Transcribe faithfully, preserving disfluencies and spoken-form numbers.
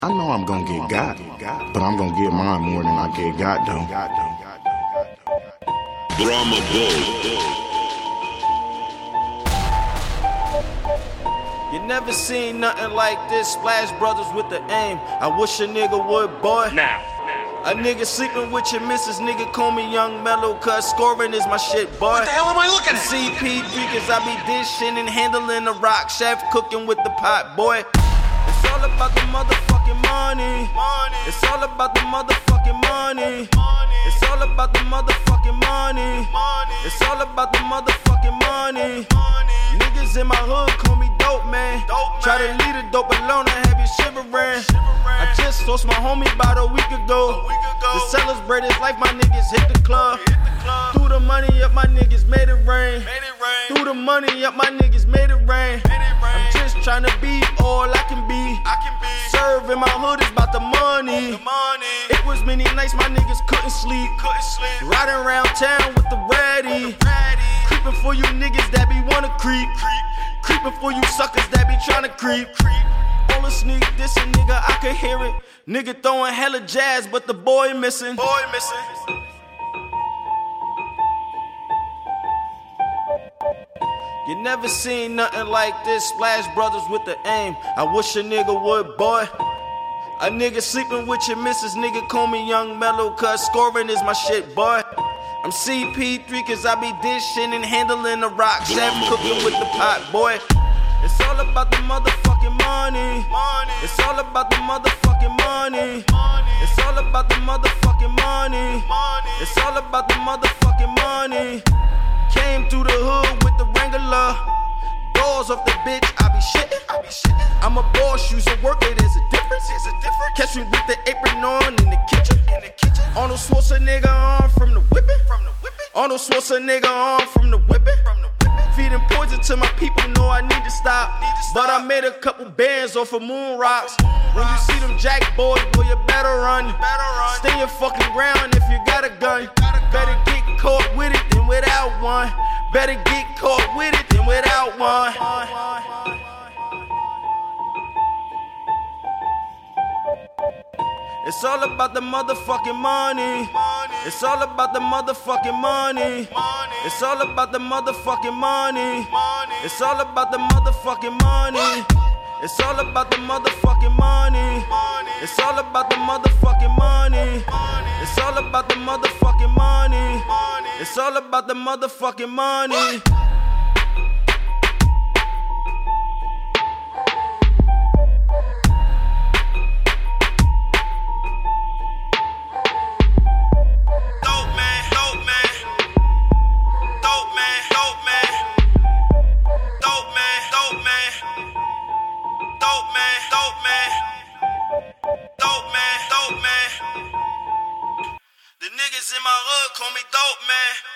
I know I'm gonna get got, but I'm gonna get mine more than I get got though. Drama Bull. You never seen nothing like this. Splash Brothers with the aim. I wish a nigga would, boy. Now. A nigga sleeping with your missus, nigga call me Young Mellow, cause scoring is my shit, boy. What the hell am I looking at? C P three, cause I be dishing and handling the rock, chef cooking with the pot, boy. It's all about the motherfucking money. money. It's all about the motherfucking money. money. It's all about the motherfucking money. money. It's all about the motherfucking money. money. Niggas in my hood call me dope man. Dope man. Try to leave the dope alone, I have you shivering. shivering. I just lost my homie about a week ago. A week ago. To celebrate his life, my niggas hit the club. Hit the club. Threw the money up, my niggas made it rain. Made it rain. Threw the money up, my niggas made it rain. Made it rain. I'm just trying to be all I can be. I can be. Serving my hood is about the money. The money. It was many nights my niggas couldn't sleep. Couldn't sleep. Riding around town with the ratty. Creeping for you niggas that be wanna creep. creep. Creeping for you suckers that be tryna creep. creep. On a sneak, this a nigga, I could hear it. Nigga throwing hella jazz, but the boy missing. Boy missing. You never seen nothing like this. Splash Brothers with the aim. I wish a nigga would, boy. A nigga sleeping with your missus, nigga call me Young Mellow, cause scoring is my shit, boy. I'm C P three, cause I be dishing and handling the rock, chef cooking with the pot, boy. It's all about the motherfucking money. money. It's all about the motherfucking money. money. It's all about the motherfucking money. money. It's all about the motherfucking money. Came through the hood with the Wrangler. Doors off the bitch, I be shitting. I be shitting. I'm a boss, use a worker, there's a difference. There's a difference. Catch me with the apron on in the kitchen. In the kitchen. Arnold Schwarzenegger on from the whipping. From the whipping. Arnold Schwarzenegger on from the whipping. From the whipping. Feeding poison to my people, know I need to stop. Need to stop. But I made a couple bands off of moon rocks. Moon when rocks. You see them jack boys, boy, you better run. You better run. Stay your fucking ground if you got a gun. You got a gun. Better get caught with it than without one. Better get caught with it than without one. It's all about the motherfucking money. money. It's all about the motherfucking money. money. It's all about the motherfucking money. money. It's all about the motherfucking money. It's all about the motherfucking money. money. It's all about the motherfucking money. money. It's all about the motherfucking money. money. It's all about the motherfucking money. The niggas in my hood call me dope man.